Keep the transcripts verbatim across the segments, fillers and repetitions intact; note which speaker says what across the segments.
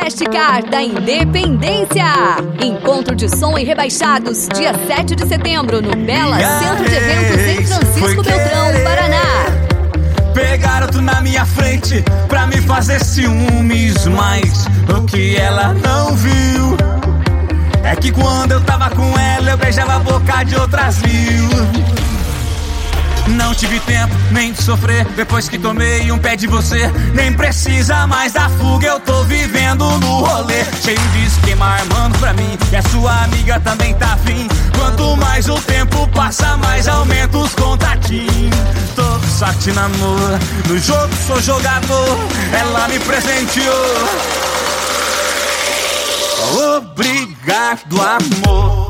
Speaker 1: Festcar da Independência. Encontro de som e rebaixados, dia sete de setembro, no Bela Centro de Eventos em Francisco Beltrão, Paraná.
Speaker 2: Pegaram tu na minha frente pra me fazer ciúmes, mas o que ela não viu é que quando eu tava com ela eu beijava a boca de outras mil. Não tive tempo nem de sofrer depois que tomei um pé de você. Nem precisa mais da fuga, eu tô vivendo no rolê. Cheio de esquema armando pra mim, e a sua amiga também tá afim. Quanto mais o tempo passa, mais aumenta os contatinhos. Tô com sorte no amor, no jogo sou jogador. Ela me presenteou. Obrigado, amor.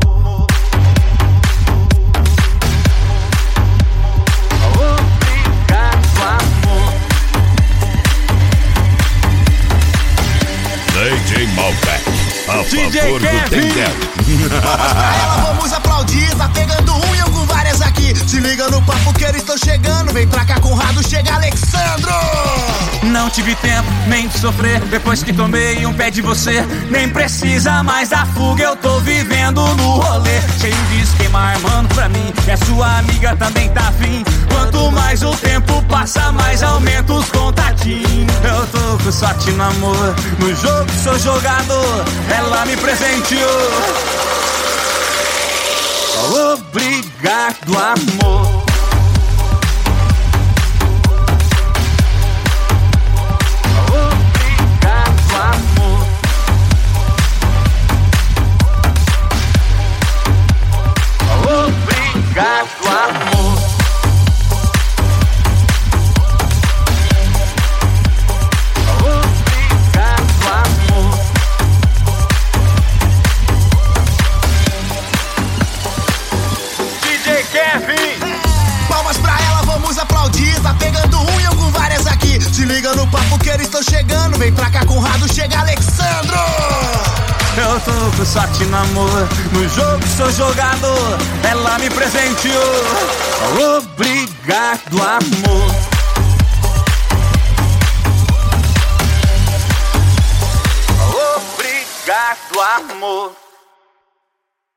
Speaker 3: D J Malbec, a
Speaker 2: D J
Speaker 3: favor do
Speaker 2: Kevin.
Speaker 4: Vamos pra ela, vamos aplaudir. Tá pegando um e eu com várias aqui. Se liga no papo que eles estão chegando. Vem pra cá, Conrado, chega Alexandro.
Speaker 2: Não tive tempo nem de sofrer depois que tomei um pé de você. Nem precisa mais da fuga, eu tô vivendo no rolê. Cheio de esquema armando pra mim, e a sua amiga também tá afim. Quanto mais o tempo passa, mais aumenta os contatinhos. Eu tô com sorte no amor, no jogo sou jogador. Ela me presenteou. Obrigado, amor. Obrigado, amor. Obrigado, amor. D J Kevin.
Speaker 4: Palmas pra ela, vamos aplaudir. Tá pegando um e eu com várias aqui. Se liga no papo que eles estão chegando. Vem pra cá, Conrado, chega Alexandro.
Speaker 2: Eu tô com sorte no amor, no jogo sou jogador. Ela me presenteou. Obrigado, amor. Obrigado, amor.